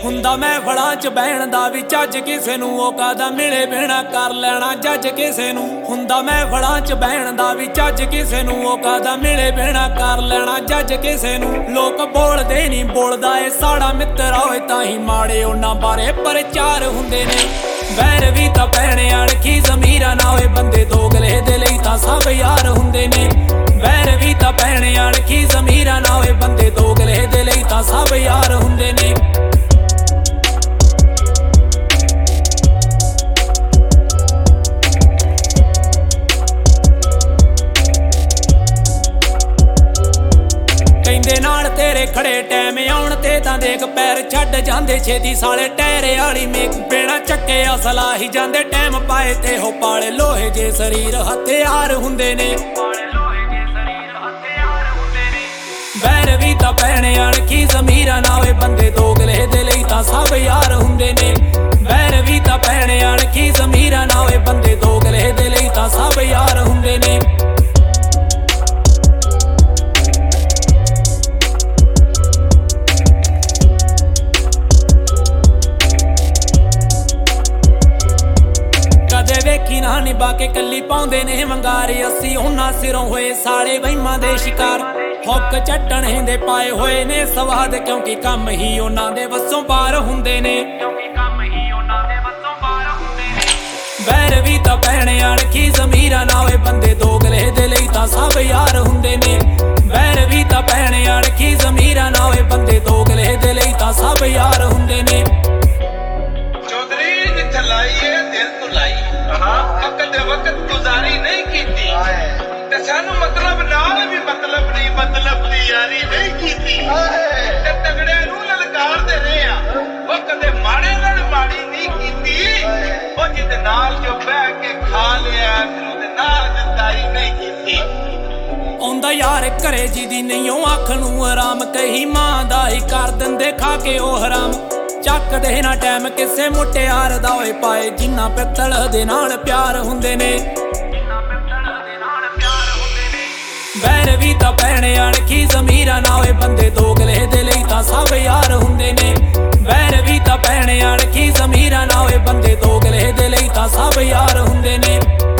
ਹੁੰਦਾ ਮੈਂ ਫੜਾਂ ਚ ਬਹਿਣ ਦਾ ਵੀ ਚੱਜ ਕਿਸੇ ਨੂੰ ਉਹ ਕਾਦਾ ਮਿਲੇ ਬਿਨਾ ਕਰ ਲੈਣਾ ਜੱਜ ਕਿਸੇ ਨੂੰ ਹੁੰਦਾ ਮੈਂ ਫੜਾਂ ਚ ਬਹਿਣ ਦਾ ਵੀ ਚੱਜ ਕਿਸੇ ਨੂੰ ਉਹ ਕਾਦਾ ਮਿਲੇ ਬਿਨਾ ਕਰ ਲੈਣਾ ਜੱਜ ਕਿਸੇ ਨੂੰ ਲੋਕ ਬੋਲਦੇ ਨਹੀਂ ਬੋਲਦਾ ਏ ਸਾਡਾ ਮਿੱਤਰ ਹੋਏ ਤਾਂ ਹੀ ਮਾੜੇ ਉਹਨਾਂ ਬਾਰੇ ਪ੍ਰਚਾਰ ਹੁੰਦੇ ਨੇ ਵੈਰ ਵੀ ਤਾਂ ਪੈਣੇ ਅਣਖੀ ਜ਼ਮੀਰਾ ਨਾ ਹੋਏ ਬੰਦੇ ਦੋਗਲੇ ਦੇ ਲਈ ਤਾਂ ਸਭ ਯਾਰ ਹੁੰਦੇ ਨੇ ਵੈਰ ਵੀ ਤਾਂ ਪੈਣੇ ਅਣਖੀ ਜ਼ਮੀਰਾ ਨਾ ਹੋਏ ਬੰਦੇ ਦੋਗਲੇ ਦੇ ਲਈ ਤਾਂ ਸਭ ਯਾਰ ਹੁੰਦੇ ਨੇ ਕਹਿੰਦੇ ਨਾਲ ਤੇਰੇ ਖੜੇ ਟਾਈਮ ਆਉਣ ਤੇ ਤਾਂ ਦੇਖ ਪੈਰ ਛੱਡ ਜਾਂਦੇ ਛੇਤੀ ਸਾਲੇ ਟਹਿਰੇ ਵਾਲੀ ਮੇਕ ਬਿਨਾ ਚੱਕੇ ਅਸਲਾ ਹੀ ਜਾਂਦੇ ਟਾਈਮ ਪਾਏ ਤੇ ਹੋ ਪਾਲੇ ਲੋਹੇ ਜੇ ਸਰੀਰ ਹਥਿਆਰ ਹੁੰਦੇ ਨੇ ਵੈਰ ਵੀ ਤਾਂ ਪੈਣੇ ਅਣਖੀ ਜ਼ਮੀਰਾ ਨਾ ਹੋਏ ਬੰਦੇ ਦੋਗਲੇ ਦੇ ਲਈ ਤਾਂ ਸਭ ਯਾਰ ਹੁੰਦੇ ਨੇ ਵੈਰ ਵੀ ਤਾਂ ਪੈਣੇ ਅਣਖੀ ਜ਼ਮੀਰਾ ਨਾ ਹੋਏ ਬੰਦੇ ਦੋਗਲੇ ਦੇ ਲਈ ਤਾਂ ਸਭ ਯਾਰ ਹੁੰਦੇ ਨੇ ਵੇਖੀ ਨਾ ਨਿਭਾ ਕੇ ਕੱਲੀ ਪਾਉਂਦੇ ਨੇ ਵੰਗਾਰੇ ਅਸੀਂ ਉਹਨਾਂ ਸਿਰੋਂ ਹੋਏ ਸਾਲੇ ਵਹਿਮਾਂ ਦੇ ਸ਼ਿਕਾਰ ਹੁੱਕ ਚੱਟਣੇ ਦੇ ਪਾਏ ਹੋਏ ਨੇ ਸਵਾਦ ਕਿਉਂਕਿ ਕੰਮ ਹੀ ਉਹਨਾਂ ਦੇ ਵੱਸੋਂ ਬਾਹਰ ਹੁੰਦੇ ਨੇ ਵੈਰ ਵੀ ਤਾਂ ਪੈਣੇ ਅਣਖੀ ਜ਼ਮੀਰਾ ਨਾ ਹੋਏ ਬੰਦੇ ਦੋਗਲੇ ਦੇ ਲਈ ਤਾਂ ਸਭ ਯਾਰ ਹੁੰਦੇ ਨੇ ਵੈਰ ਵੀ ਤਾਂ ਪੈਣੇ ਅਣਖੀ ਜ਼ਮੀਰਾ ਨਾ ਹੋਏ ਬੰਦੇ ਦੋਗਲੇ ਦੇ ਲਈ ਤਾਂ ਸਭ ਯਾਰ ਹੁੰਦੇ ਨੇ ਚੌਧਰੀ ਜਿੱਥੇ ਲਾਈਏ ਦਿਲ ਤੋਂ ਲਾਈ ਵਕਤ ਵਕਤ ਗੁਜ਼ਾਰੀ ਨਹੀਂ ਕੀਤੀ ਤੇ ਸਾਨੂੰ ਮਤਲਬ ਨਾਲ ਵੀ ਮਤਲਬ ਨਹੀਂ ਮਤਲਬ ਦੀ ਯਾਰੀ ਨਹੀਂ ਕੀਤੀ ਤੇ ਤਗੜਿਆਂ ਨੂੰ ਲਲਕਾਰਦੇ ਰਹੇ ਆ ਉਹ ਕਦੇ ਮਾੜੇ ਨਾਲ ਮਾੜੀ ਨਹੀਂ ਕੀਤੀ ਉਹ ਜਿਹਦੇ ਨਾਲ ਜੋ ਬਹਿ ਕੇ ਖਾ ਲਿਆ ਫਿਰ ਉਹਦੇ ਨਾਲ ਜਦਾਈ ਨਹੀਂ ਕੀਤੀ ਆਉਂਦਾ ਯਾਰ ਘਰੇ ਜੀ ਦੀ ਨਹੀਂ ਉਹ ਅੱਖ ਨੂੰ ਆਰਾਮ ਕਹੀ ਮਾਂ ਦਾ ਹੀ ਕਰ ਦਿੰਦੇ ਖਾ ਕੇ ਉਹ ਹਰਾਮ ਚੱਕਦੇ ਨਾ ਟਾਈਮ ਕਿਸੇ ਮੁਟਿਆਰ ਦਾ ਹੋਏ ਪਾਏ ਜਿੰਨਾ ਪਿੱਤਲ ਦੇ ਨਾਲ ਪਿਆਰ ਹੁੰਦੇ ਨੇ ਵੈਰ ਵੀ ਤਾਂ ਪੈਣੇ ਅਣਖੀ ਜ਼ਮੀਰਾ ਨਾ ਹੋਏ ਬੰਦੇ ਦੋਗਲੇ ਦੇ ਲਈ ਤਾਂ ਸਭ ਯਾਰ ਹੁੰਦੇ ਨੇ ਵੈਰ ਵੀ ਤਾਂ ਪੈਣੇ ਅਣਖੀ ਜ਼ਮੀਰਾ ਨਾ ਹੋਏ ਬੰਦੇ ਦੋਗਲੇ ਦੇ ਲਈ ਤਾਂ ਸਭ ਯਾਰ ਹੁੰਦੇ ਨੇ